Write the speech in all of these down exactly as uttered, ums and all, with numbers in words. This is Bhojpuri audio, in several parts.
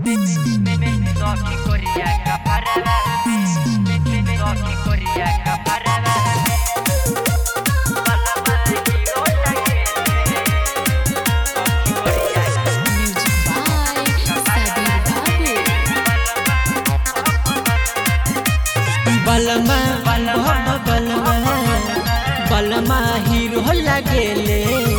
Só que Coreia caparada, só que Coreia caparada. बलमा बलमा बलमा बलमा हीरो लगेले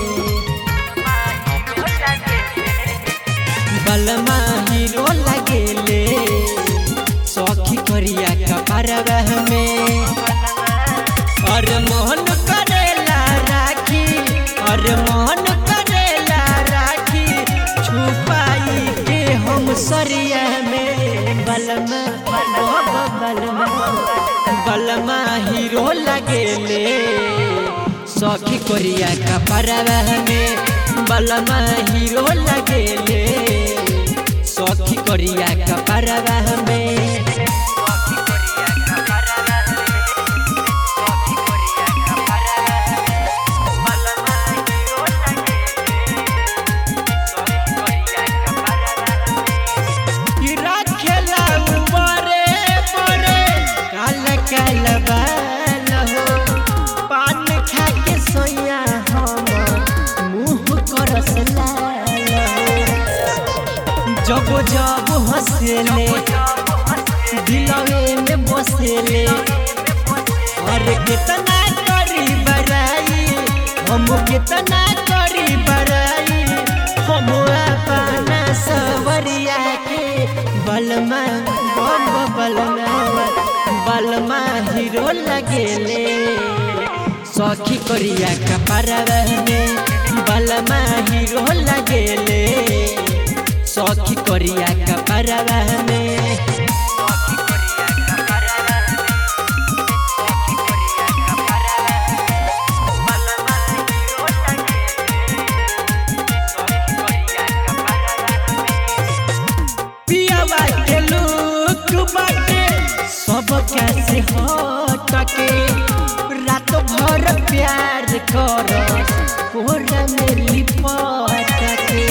बलमा हीरो लगेले सौखी कोरिया कपरवा में और मोहन करेला राखी और मोहन करेला राखी छुपाई के हम सरिया में बलमा बलमा बलमा हीरो लगेले सौखी कोरिया कपरवा में बलमा हीरो लगेले सौखी कोरिया कपरवा में पान खा के सोया हम मुँह करस जब जब हंसेले दिलवे में बसेले और कितना करी बराई हम कितना करी बराई हम अपना सवरिया के बलमा बलमा बलमा हीरो लगेले सौखी कोरिया कपरवा में बलमा हीरो लगेले सौखी कोरिया कपरवा में पियावा के लुक बाटे सब कैसे हटके रात भर प्यार कर कोरा में लिपट के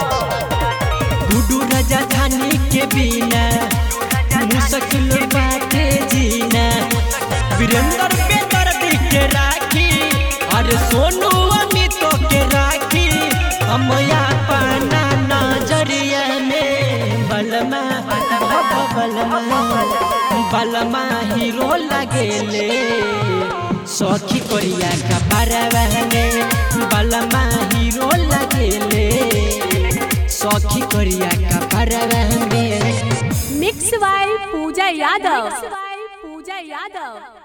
गुडू राजा धानी के बिना मुश्किल बाटे जीना वीरेंद्र पे दर्द के राखी और सोनू अमित के राखी हम अपना नजरिया में बलमा बलमा बलमा हीरो लगेले सौखी कोरिया कपरवा में बलमा हीरो लगेले सौखी कोरिया कपरवा में मिक्स बाय पूजा यादव पूजा यादव।